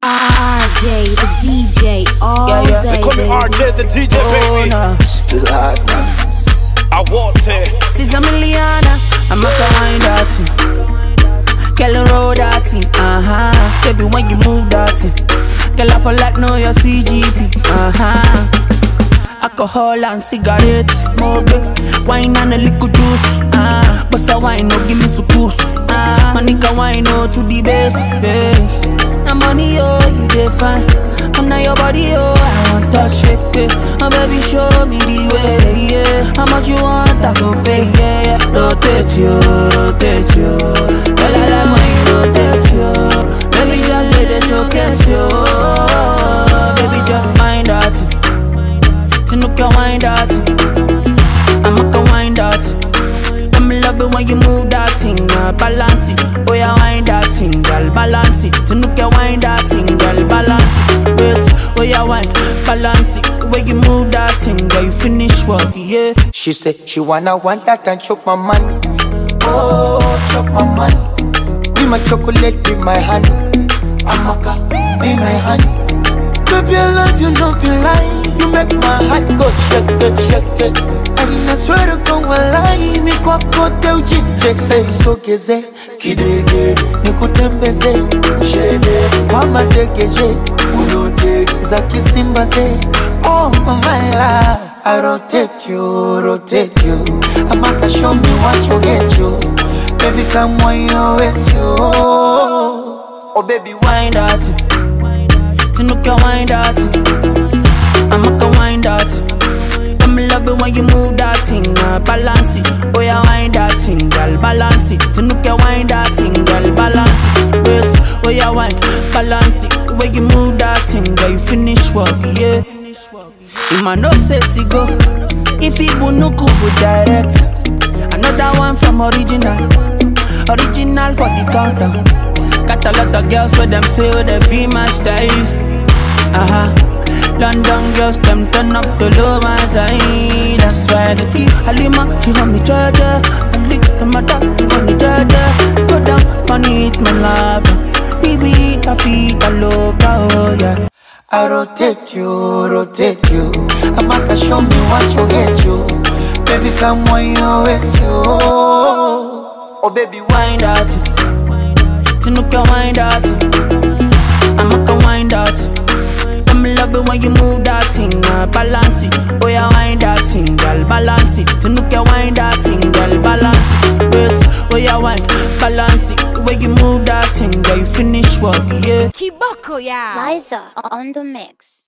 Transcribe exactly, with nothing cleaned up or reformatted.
R J, the D J, all yeah, yeah. day. They call me R J, the D J, baby. Oh, no. Spill hard, man. I want it. She's a Miliana, I'm a kind that thing. Girl, roll that thing, uh-huh. Baby, when you move that thing, girl, I feel like know your C G P, uh-huh. Alcohol and cigarette, move it. Wine and a little juice, ah. Uh, but a wine, no give me some juice, ah. Uh, Manica wine, no to the base, base. And money, oh, you dey fine. I'm not your body, oh, I want touch it, yeah. Oh, baby, show me the way, yeah. How much you want, I go pay, yeah, yeah. Rotate you, rotate you. Girl, I like when you rotate you. Baby, just let it showcase you. Baby, just mind that. Look at wind that, I'm a wind that. I'm love it when you move that thing, uh, balance it. Oh yeah, wind that thing, girl, balance it. Look at wind that thing, girl, balance it. Wait, oh yeah, wind, balance it. When you move that thing, girl, you finish work, yeah. She said she wanna want that and choke my money. Oh, choke my money. Be my chocolate, be my honey. Amaka, be my honey. Baby, I love you, no be lying. You make my heart go shake it, shake it. And I swear to God, walai, mi kwa kote ujinde. Say so geze, kidege, nikutembeze, shede. Wama degeje, ulote, zaki simbaze. Oh my love, I rotate you, rotate you. Amaka show me what you get you. Baby, come when you waste you. Oh baby, wind that. Look at wind that. I'm a wind that. I'm love it when you move that thing, uh, balance it. Oh yeah, wind that thing, girl, balance it. Look at wind that thing, girl, balance it. Wait, oh yeah, wind, balance it. When you move that thing, girl, you finish work, yeah. You man no set to go. If you no go direct. Another one from original, original for the countdown. Got a lot of girls with them say oh, they feel my style. Uh-huh. London girls, them turn up the low my side. That's why the tea Halima, she want me Jaja. I lick the mother, she want me Jaja. Go down, funny, it's my love. Baby, I feet, I love, oh yeah. I rotate you, rotate you. Amaka show me what you get you. Baby, come when you waste you. Oh baby, wind that. Tinuka wind that. Amaka wind that. I'm love it when you move that thing, uh, balance it. Oh yeah, wind that thing, girl, balance it. Tinuka wind that thing, girl, balance it. Wait, oh yeah, wind, balance it. When you move that thing, girl, you finish work, yeah. Kiboko, yeah. Liza on the mix.